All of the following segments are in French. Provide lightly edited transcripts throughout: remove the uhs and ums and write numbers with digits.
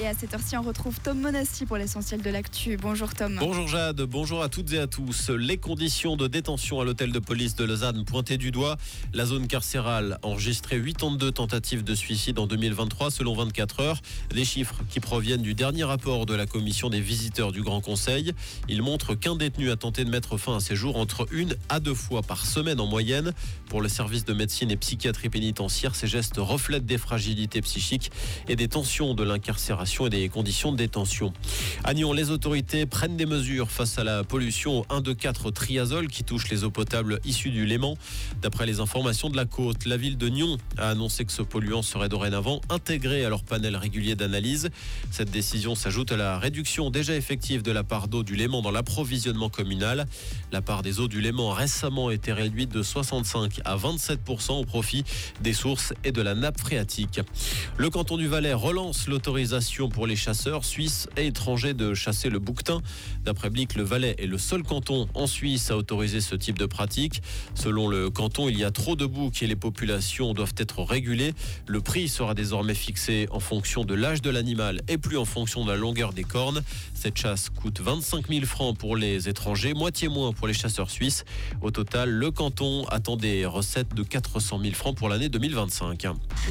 Et à cette heure-ci, on retrouve Tom Monassi pour l'essentiel de l'actu. Bonjour Tom. Bonjour Jade, bonjour à toutes et à tous. Les conditions de détention à l'hôtel de police de Lausanne pointées du doigt. La zone carcérale a enregistré 82 tentatives de suicide en 2023 selon 24 heures. Des chiffres qui proviennent du dernier rapport de la commission des visiteurs du Grand Conseil. Il montre qu'un détenu a tenté de mettre fin à ses jours entre 1 à 2 fois par semaine en moyenne. Pour le service de médecine et psychiatrie pénitentiaire, ces gestes reflètent des fragilités psychiques et des tensions de l'incarcération et des conditions de détention. À Nyon, les autorités prennent des mesures face à la pollution au 1,2,4 triazole qui touche les eaux potables issues du Léman. D'après les informations de la côte, la ville de Nyon a annoncé que ce polluant serait dorénavant intégré à leur panel régulier d'analyse. Cette décision s'ajoute à la réduction déjà effective de la part d'eau du Léman dans l'approvisionnement communal. La part des eaux du Léman a récemment été réduite de 65 à 27% au profit des sources et de la nappe phréatique. Le canton du Valais relance l'autorisation pour les chasseurs suisses et étrangers de chasser le bouquetin. D'après Blick, le Valais est le seul canton en Suisse à autoriser ce type de pratique. Selon le canton, il y a trop de boucs et les populations doivent être régulées. Le prix sera désormais fixé en fonction de l'âge de l'animal et plus en fonction de la longueur des cornes. Cette chasse coûte 25 000 francs pour les étrangers, moitié moins pour les chasseurs suisses. Au total, le canton attend des recettes de 400 000 francs pour l'année 2025.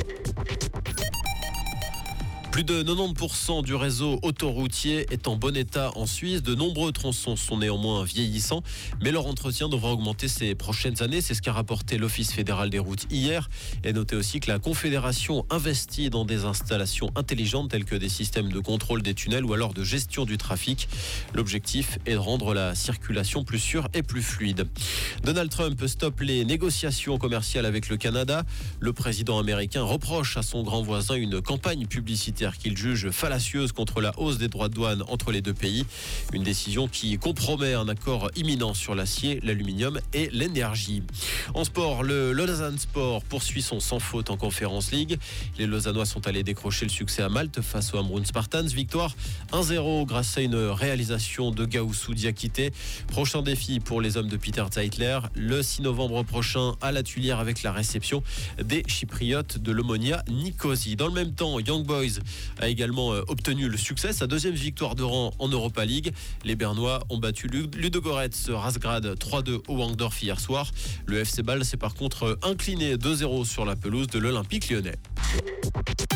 Plus de 90% du réseau autoroutier est en bon état en Suisse. De nombreux tronçons sont néanmoins vieillissants, mais leur entretien devra augmenter ces prochaines années. C'est ce qu'a rapporté l'Office fédéral des routes hier. Et notez aussi que la Confédération investit dans des installations intelligentes telles que des systèmes de contrôle des tunnels ou alors de gestion du trafic. L'objectif est de rendre la circulation plus sûre et plus fluide. Donald Trump stoppe les négociations commerciales avec le Canada. Le président américain reproche à son grand voisin une campagne publicitaire qu'il juge fallacieuse contre la hausse des droits de douane entre les deux pays. Une décision qui compromet un accord imminent sur l'acier, l'aluminium et l'énergie. En sport, le Lausanne Sport poursuit son sans faute en Conference League. Les Lausannois sont allés décrocher le succès à Malte face au Ambrun Spartans. Victoire 1-0 grâce à une réalisation de Gaussou Diakité. Prochain défi pour les hommes de Peter Zeitler, le 6 novembre prochain à la Tuilière avec la réception des Chypriotes de l'Omonia Nicosie. Dans le même temps, Young Boys a également obtenu le succès, sa deuxième victoire de rang en Europa League. Les Bernois ont battu Ludogorets Razgrad 3-2 au Wangdorf hier soir. Le FC Bâle s'est par contre incliné 2-0 sur la pelouse de l'Olympique lyonnais.